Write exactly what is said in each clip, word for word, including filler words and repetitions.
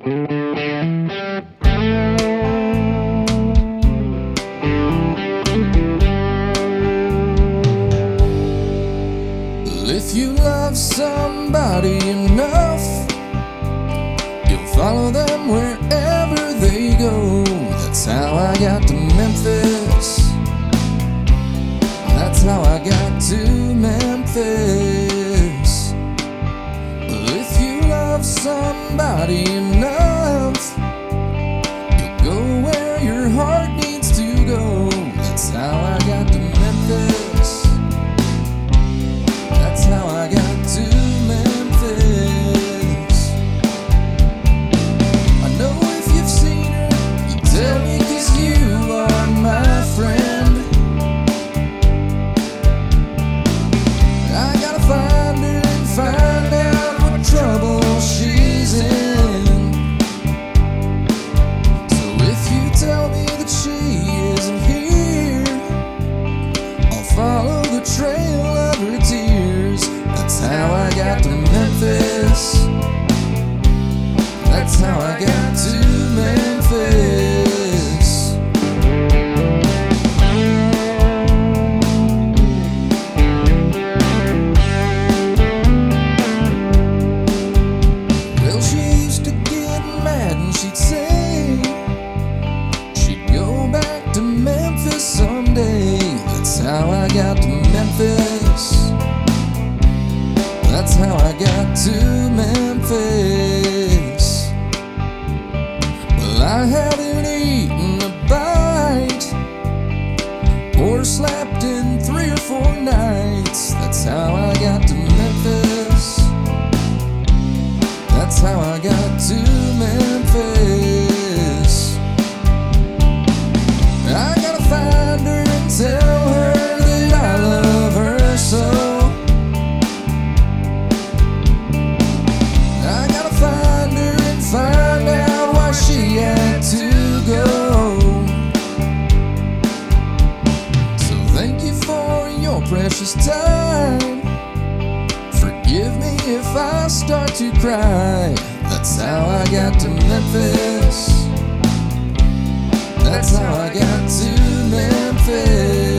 If you love somebody enough, you'll follow them wherever they go. That's how I got to Memphis. That's how I got to Memphis. If you love somebody enough, you'll go where your heart needs to go. That's how I got to Memphis. That's how I got to Memphis. I know if you've seen her, you tell me 'cause you are my friend. I gotta find her and find out what trouble she's in. So if you tell me that she isn't here, I'll follow the trail of her tears. That's how I got to Memphis. That's how I got to Memphis. Well, she used to get mad and she'd say she'd go back to Memphis someday. That's how I got to Memphis. That's how I got to Memphis. Well, I haven't eaten a bite or slept in three or four nights. That's how I got to Memphis. That's how I got to Memphis. I gotta find her and tell her that I love her so. Find out why she had to go. So thank you for your precious time. Forgive me if I start to cry. That's how I got to Memphis. That's how I got to Memphis.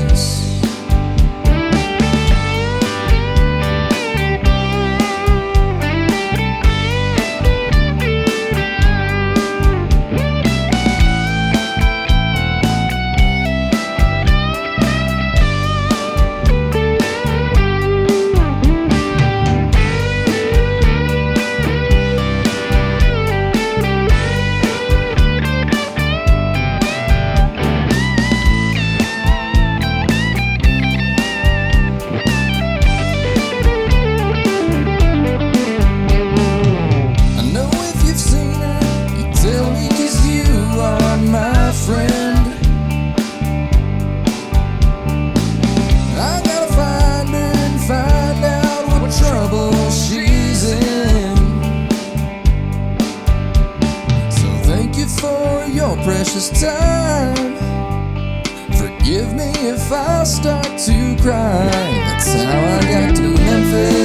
Precious time. Forgive me if I start to cry. That's how I got to Memphis.